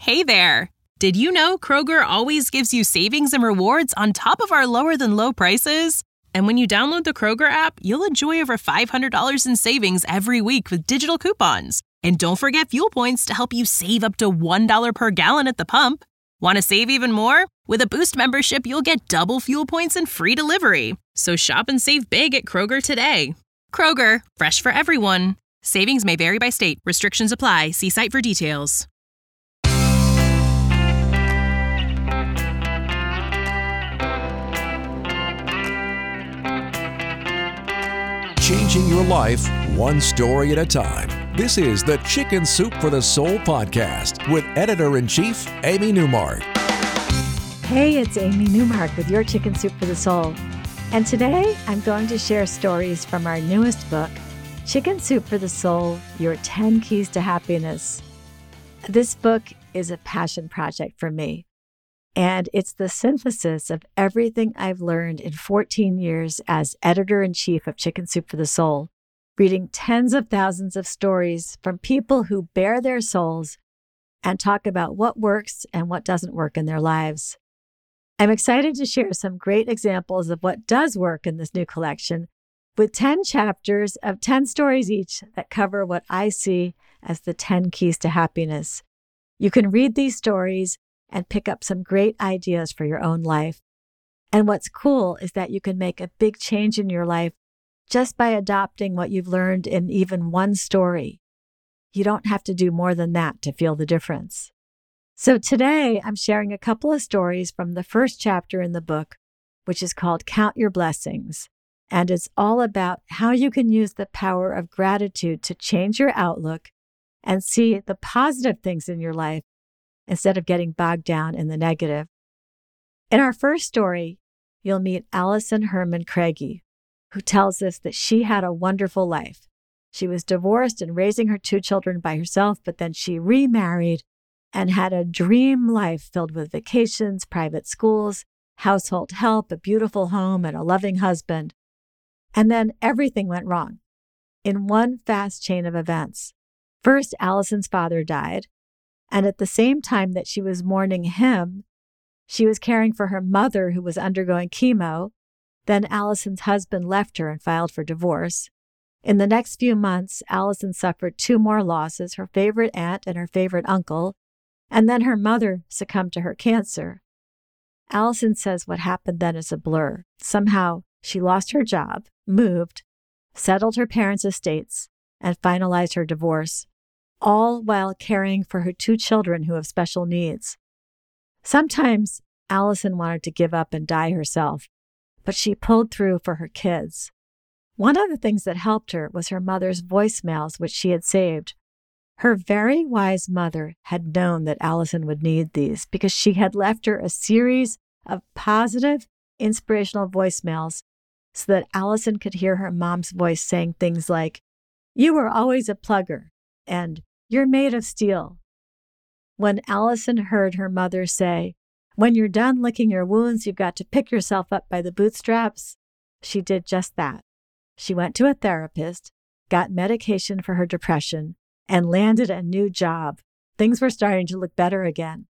Hey there! Did you know Kroger always gives you savings and rewards on top of our lower-than-low prices? And when you download the Kroger app, you'll enjoy over $500 in savings every week with digital coupons. And don't forget fuel points to help you save up to $1 per gallon at the pump. Want to save even more? With a Boost membership, you'll get double fuel points and free delivery. So shop and save big at Kroger today. Kroger, fresh for everyone. Savings may vary by state. Restrictions apply. See site for details. Changing your life one story at a time. This is the Chicken Soup for the Soul podcast with Editor-in-Chief Amy Newmark. Hey, it's Amy Newmark with your Chicken Soup for the Soul. And today I'm going to share stories from our newest book, Chicken Soup for the Soul, Your 10 Keys to Happiness. This book is a passion project for me. And it's the synthesis of everything I've learned in 14 years as editor-in-chief of Chicken Soup for the Soul, reading tens of thousands of stories from people who bare their souls and talk about what works and what doesn't work in their lives. I'm excited to share some great examples of what does work in this new collection, with 10 chapters of 10 stories each that cover what I see as the 10 keys to happiness. You can read these stories and pick up some great ideas for your own life. And what's cool is that you can make a big change in your life just by adopting what you've learned in even one story. You don't have to do more than that to feel the difference. So today, I'm sharing a couple of stories from the first chapter in the book, which is called Count Your Blessings. And it's all about how you can use the power of gratitude to change your outlook and see the positive things in your life instead of getting bogged down in the negative. In our first story, you'll meet Allison Herman Craigie, who tells us that she had a wonderful life. She was divorced and raising her 2 children by herself, but then she remarried and had a dream life filled with vacations, private schools, household help, a beautiful home, and a loving husband. And then everything went wrong in one fast chain of events. First, Allison's father died. And at the same time that she was mourning him, she was caring for her mother who was undergoing chemo. Then Allison's husband left her and filed for divorce. In the next few months, Allison suffered 2 more losses, her favorite aunt and her favorite uncle, and then her mother succumbed to her cancer. Allison says what happened then is a blur. Somehow, she lost her job, moved, settled her parents' estates, and finalized her divorce, all while caring for her 2 children who have special needs. Sometimes Allison wanted to give up and die herself, but she pulled through for her kids. One of the things that helped her was her mother's voicemails, which she had saved. Her very wise mother had known that Allison would need these because she had left her a series of positive, inspirational voicemails so that Allison could hear her mom's voice saying things like, "You were always a plugger," and "You're made of steel." When Allison heard her mother say, "When you're done licking your wounds, you've got to pick yourself up by the bootstraps," she did just that. She went to a therapist, got medication for her depression, and landed a new job. Things were starting to look better again.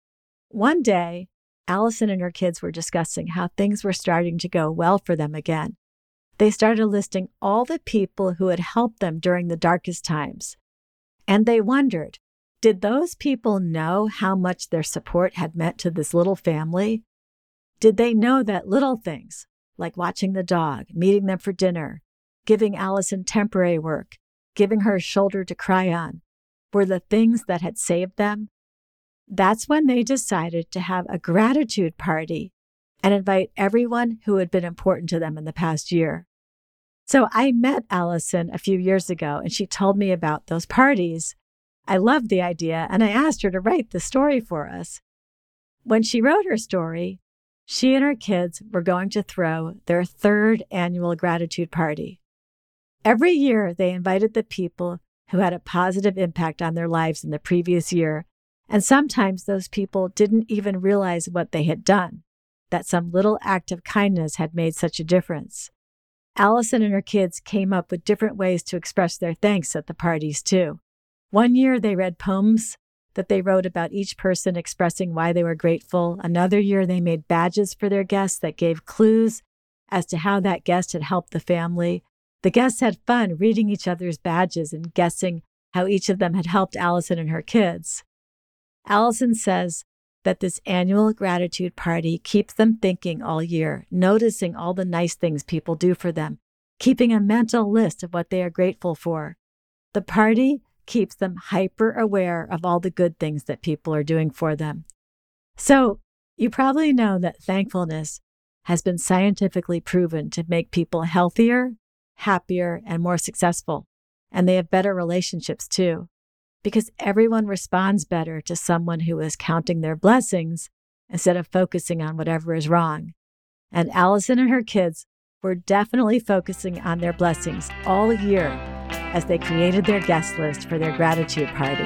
One day, Allison and her kids were discussing how things were starting to go well for them again. They started listing all the people who had helped them during the darkest times. And they wondered, did those people know how much their support had meant to this little family? Did they know that little things, like watching the dog, meeting them for dinner, giving Allison temporary work, giving her a shoulder to cry on, were the things that had saved them? That's when they decided to have a gratitude party and invite everyone who had been important to them in the past year. So I met Allison a few years ago, and she told me about those parties. I loved the idea, and I asked her to write the story for us. When she wrote her story, she and her kids were going to throw their 3rd annual gratitude party. Every year, they invited the people who had a positive impact on their lives in the previous year, and sometimes those people didn't even realize what they had done, that some little act of kindness had made such a difference. Allison and her kids came up with different ways to express their thanks at the parties, too. One year, they read poems that they wrote about each person expressing why they were grateful. Another year, they made badges for their guests that gave clues as to how that guest had helped the family. The guests had fun reading each other's badges and guessing how each of them had helped Allison and her kids. Allison says that this annual gratitude party keeps them thinking all year, noticing all the nice things people do for them, keeping a mental list of what they are grateful for. The party keeps them hyper aware of all the good things that people are doing for them. So you probably know that thankfulness has been scientifically proven to make people healthier, happier, and more successful. And they have better relationships too, because everyone responds better to someone who is counting their blessings instead of focusing on whatever is wrong. And Allison and her kids were definitely focusing on their blessings all year as they created their guest list for their gratitude party.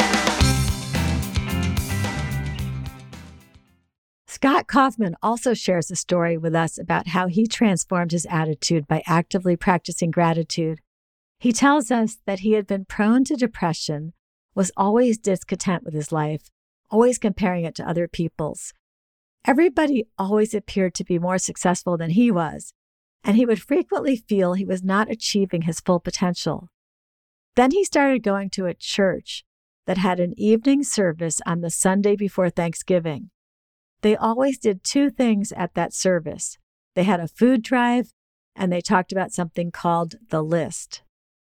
Scott Kaufman also shares a story with us about how he transformed his attitude by actively practicing gratitude. He tells us that he had been prone to depression, was always discontent with his life, always comparing it to other people's. Everybody always appeared to be more successful than he was, and he would frequently feel he was not achieving his full potential. Then he started going to a church that had an evening service on the Sunday before Thanksgiving. They always did two things at that service. They had a food drive, and they talked about something called the list.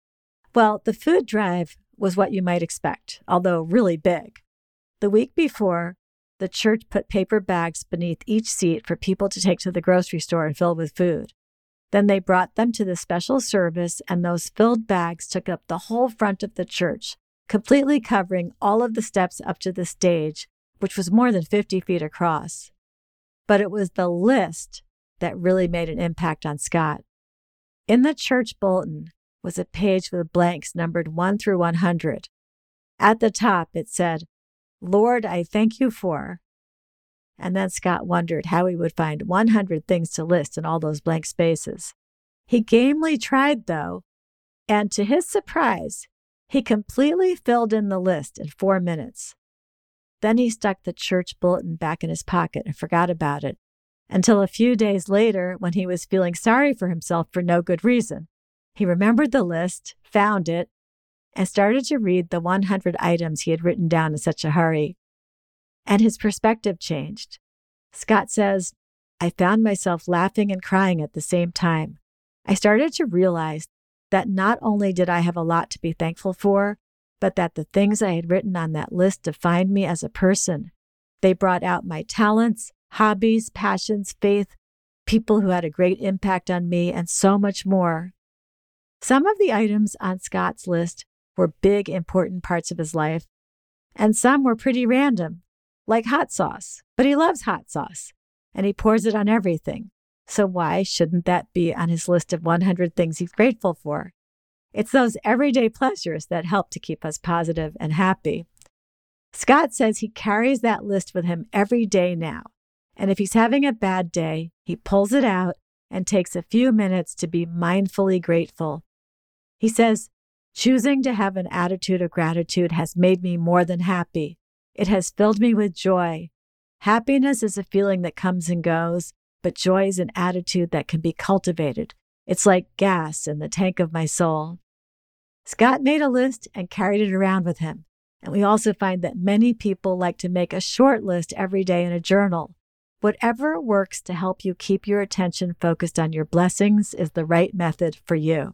Well, the food drive was what you might expect, although really big. The week before, the church put paper bags beneath each seat for people to take to the grocery store and fill with food. Then they brought them to the special service, and those filled bags took up the whole front of the church, completely covering all of the steps up to the stage, which was more than 50 feet across. But it was the list that really made an impact on Scott. In the church bulletin was a page with blanks numbered 1 through 100. At the top, it said, "Lord, I thank you for," and then Scott wondered how he would find 100 things to list in all those blank spaces. He gamely tried, though, and to his surprise, he completely filled in the list in 4 minutes. Then he stuck the church bulletin back in his pocket and forgot about it, until a few days later when he was feeling sorry for himself for no good reason. He remembered the list, found it, and started to read the 100 items he had written down in such a hurry. And his perspective changed. Scott says, "I found myself laughing and crying at the same time. I started to realize that not only did I have a lot to be thankful for, but that the things I had written on that list defined me as a person. They brought out my talents, hobbies, passions, faith, people who had a great impact on me, and so much more." Some of the items on Scott's list were big, important parts of his life, and some were pretty random, like hot sauce. But he loves hot sauce, and he pours it on everything. So why shouldn't that be on his list of 100 things he's grateful for? It's those everyday pleasures that help to keep us positive and happy. Scott says he carries that list with him every day now, and if he's having a bad day, he pulls it out and takes a few minutes to be mindfully grateful. He says, "Choosing to have an attitude of gratitude has made me more than happy. It has filled me with joy. Happiness is a feeling that comes and goes, but joy is an attitude that can be cultivated. It's like gas in the tank of my soul." Scott made a list and carried it around with him. And we also find that many people like to make a short list every day in a journal. Whatever works to help you keep your attention focused on your blessings is the right method for you.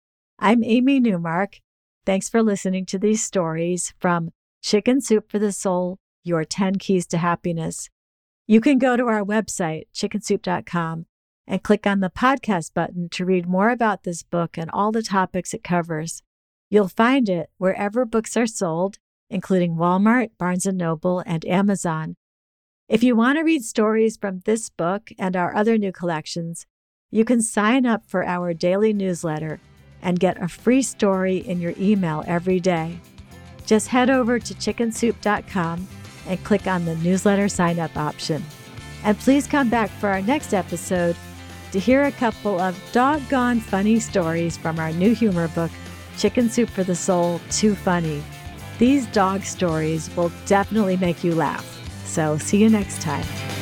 I'm Amy Newmark. Thanks for listening to these stories from Chicken Soup for the Soul, Your 10 Keys to Happiness. You can go to our website, chickensoup.com, and click on the podcast button to read more about this book and all the topics it covers. You'll find it wherever books are sold, including Walmart, Barnes & Noble, and Amazon. If you want to read stories from this book and our other new collections, you can sign up for our daily newsletter and get a free story in your email every day. Just head over to chickensoup.com and click on the newsletter sign-up option. And please come back for our next episode to hear a couple of doggone funny stories from our new humor book, Chicken Soup for the Soul, Too Funny. These dog stories will definitely make you laugh. So see you next time.